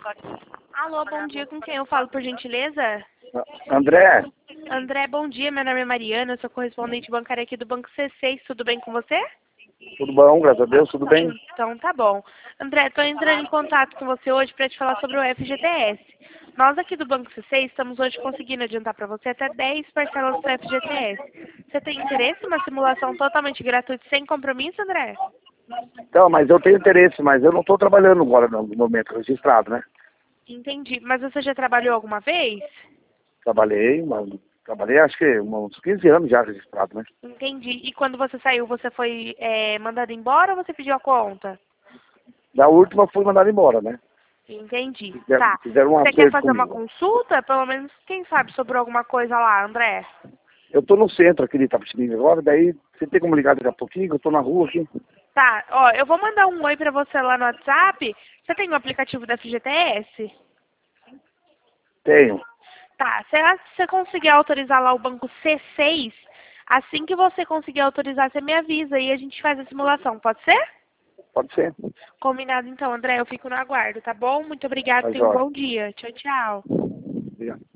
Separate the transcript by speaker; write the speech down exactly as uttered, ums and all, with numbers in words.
Speaker 1: Alô, bom dia, com quem eu falo, por gentileza?
Speaker 2: André,
Speaker 1: André, bom dia, meu nome é Mariana, eu sou correspondente bancária aqui do Banco C seis, tudo bem com você?
Speaker 2: tudo bom? Graças a Deus, tudo bem?
Speaker 1: Então tá bom. André, estou entrando em contato com você hoje para te falar sobre o F G T S. Nós aqui do Banco C seis estamos hoje conseguindo adiantar para você até dez parcelas do F G T S. Você tem interesse em uma simulação totalmente gratuita sem compromisso, André?
Speaker 2: Então, mas eu tenho interesse, mas eu não estou trabalhando agora no momento registrado, né?
Speaker 1: Entendi. Mas você já trabalhou alguma vez?
Speaker 2: Trabalhei, mas trabalhei acho que uns quinze anos já registrado, né?
Speaker 1: Entendi. E quando você saiu, você foi é, mandado embora ou você pediu a conta?
Speaker 2: Da última fui mandado embora, né?
Speaker 1: Entendi.
Speaker 2: Fizeram,
Speaker 1: Tá.
Speaker 2: fizeram um
Speaker 1: Você quer
Speaker 2: acerto
Speaker 1: fazer uma
Speaker 2: comigo.
Speaker 1: consulta? Pelo menos, quem sabe, sobre alguma coisa lá, André?
Speaker 2: Eu estou no centro aqui de Itapetininga agora, daí você tem como ligar daqui a pouquinho, que eu estou na rua aqui.
Speaker 1: Tá. Ó, eu vou mandar um oi pra você lá no WhatsApp. Você tem o aplicativo da F G T S?
Speaker 2: Tenho.
Speaker 1: Tá. Se você conseguir autorizar lá o banco C seis, assim que você conseguir autorizar, você me avisa e a gente faz a simulação. Pode ser?
Speaker 2: Pode ser.
Speaker 1: Combinado então, André. Eu fico no aguardo, tá bom? Muito obrigada.
Speaker 2: Tá
Speaker 1: Tenha um
Speaker 2: jóia.
Speaker 1: bom dia. Tchau, tchau.
Speaker 2: Obrigado.